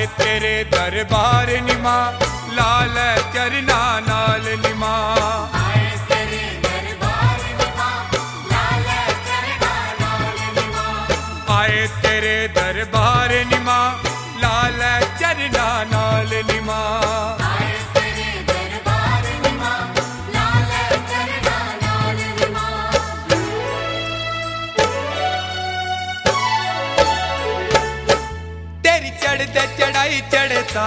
आए तेरे दरबार निमा लाल चरना नाल निमा। आए तेरे दरबार निमा लाल चरना नाल निमा। आए तेरे दरबार निमा लाल चरना नाल निमा। आए तेरे दरबार निमा लाल चरना नाल निमा। तेरी चढ़ते चढ़ाई चढ़ता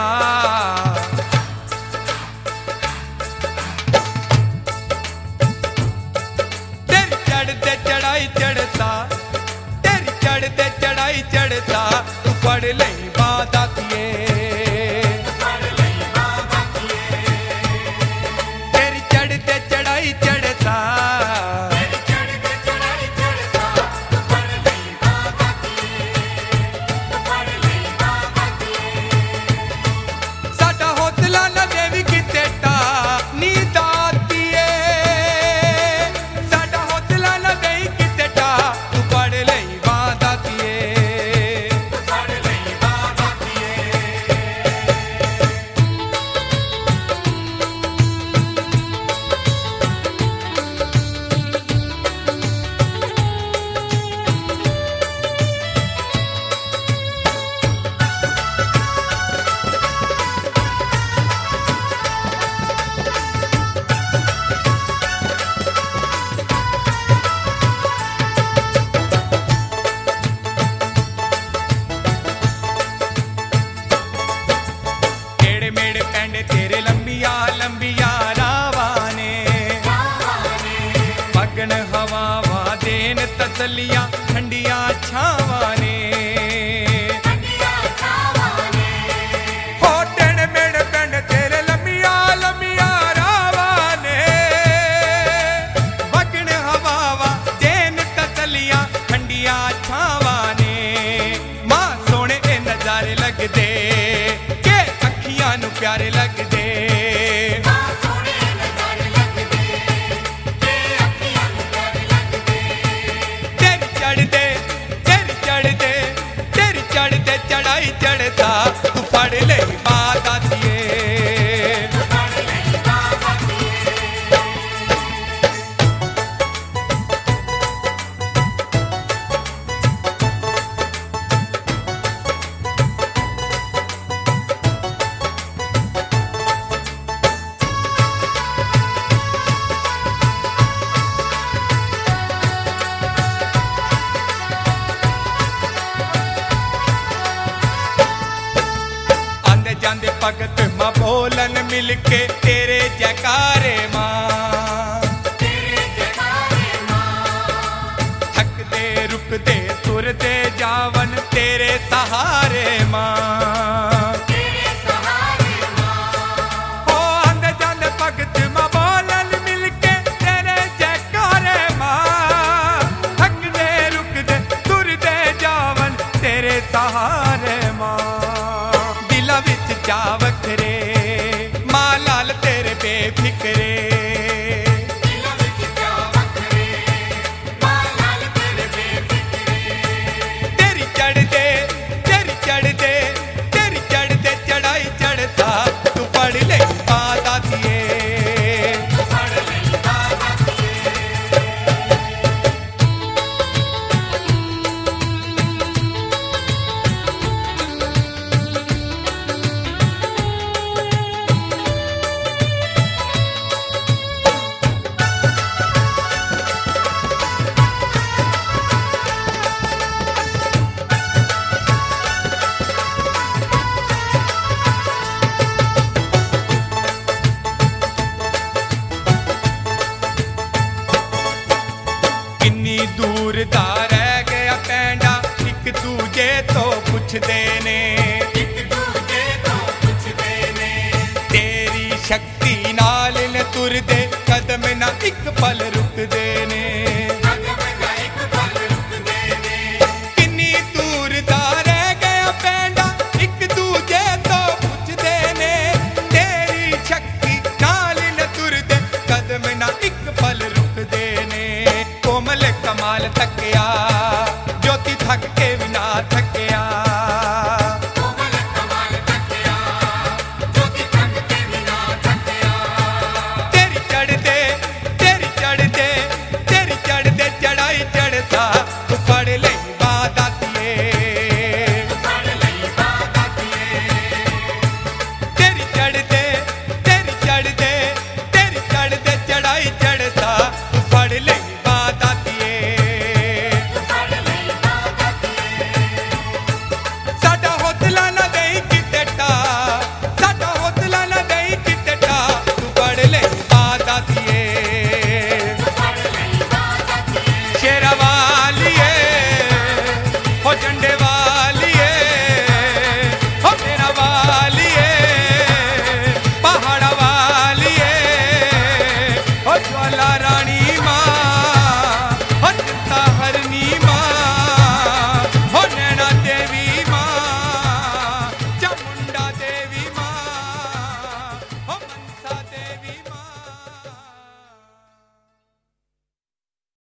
तेरी चढ़ते चढ़ाई चढ़ता तेरी चढ़ते चढ़ाई चढ़ता तू पढ़ ले बात आतीए तेरी चढ़ते चढ़ाई चढ़ता साडा हौसला ना देवी किते टा नींद आतीए साडा हौसला ना देई किते टा तू पढ़ ले बात आतीए टेढ़े मेढ़े पैंडे तेरे लंबिया लंबिया रावां ने पगन हवावां देन तसलियां ठंडिया छावां ने हो टेढ़े मेढ़े पैंडे तेरे लंबिया लंबिया रावां ने पगन हवावां देन तसलियां ठंडिया छावां ने मां सोहणे ए नजारे लगदे के अखियां नू प्यारे लगदे तेरी चढ़दे तेरी चढ़दे चढ़ाई चढ़ता तू पढ़ ले बात आतीए आंदे जांदे भगत मां बोलन मिलके तेरे जयकारे मां थकदे रुकदे तुरदे जावन तेरे सहारे मां हो आंदे जांदे भगत मां बोलन मिलके तेरे जयकारे मां थकदे रुकदे तुरदे जावन तेरे सहारे मां दिला विच जा वखरे मां लाल तेरे बेफिक्रे तेरी चढ़दे चढ़ाई चढ़ता तू पढ़ ले बात आतीए किन्नी दूर दा रह गया पैंडा एक दूजे तो पुछदे ने